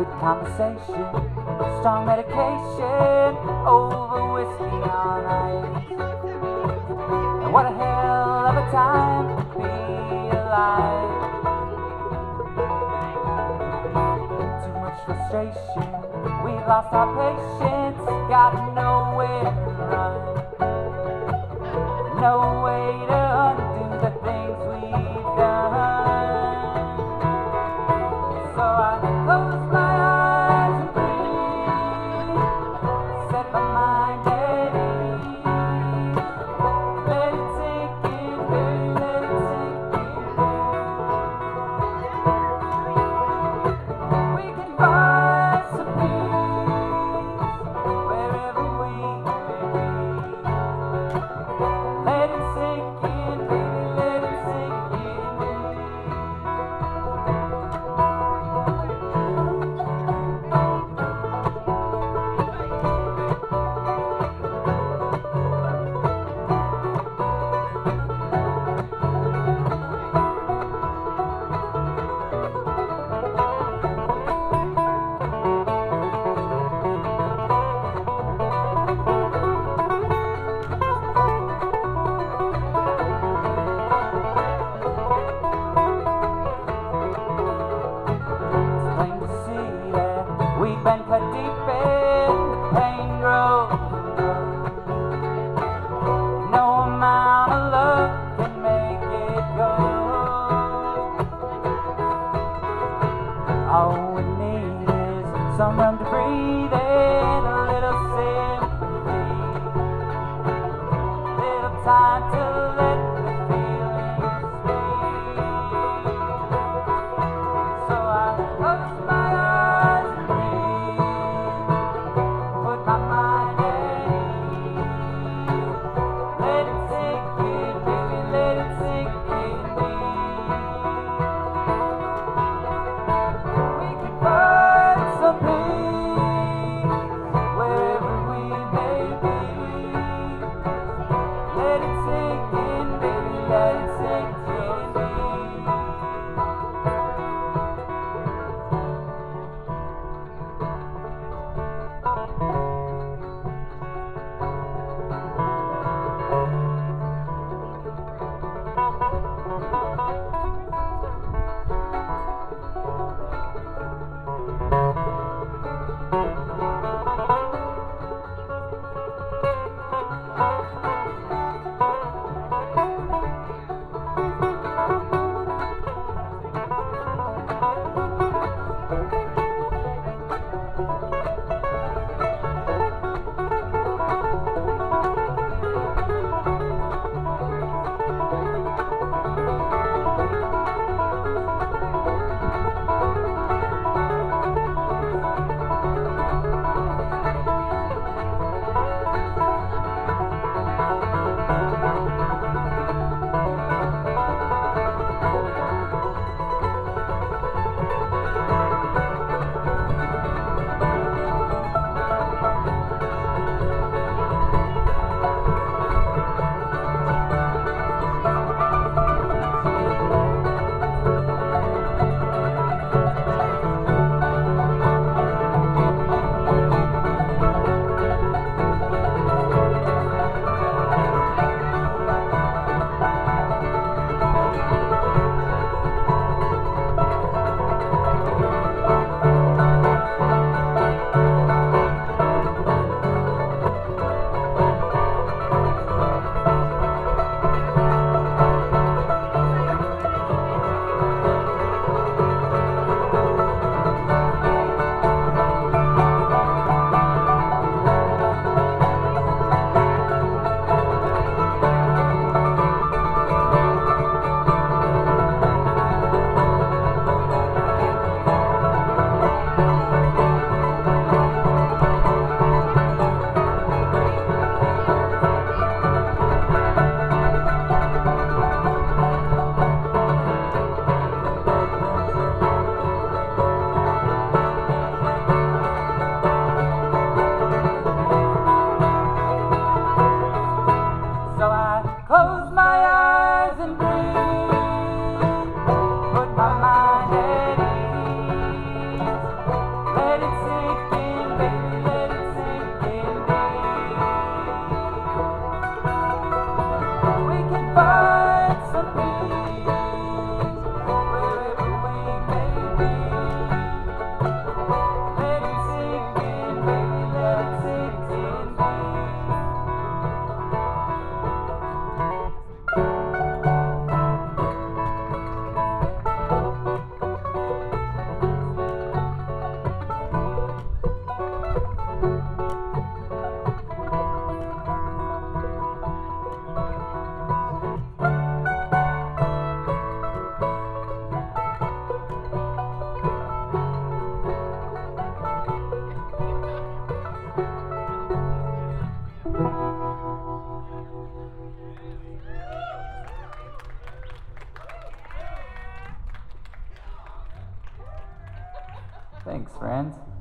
Good conversation, strong medication over whiskey on ice. And what a hell of a time to be alive. Too much frustration, we've lost our patience, got nowhere to run, no way to undo the things we've done. So I close my eyes and breathe, set my mind at ease, let it sink in, baby, let it sink in. We can find some peace wherever we may be. Let it sink in, baby, let it sink in. Plain to see that we've been cut deep in the pain grows. No amount of love can make it go. All we need is some room to breathe in, a little sympathy, little time to let the feelings speak. So I close my eyes and breathe, put my mind at ease. Let it sink in, baby, let it sink in me. We can find some peace Thanks, friends.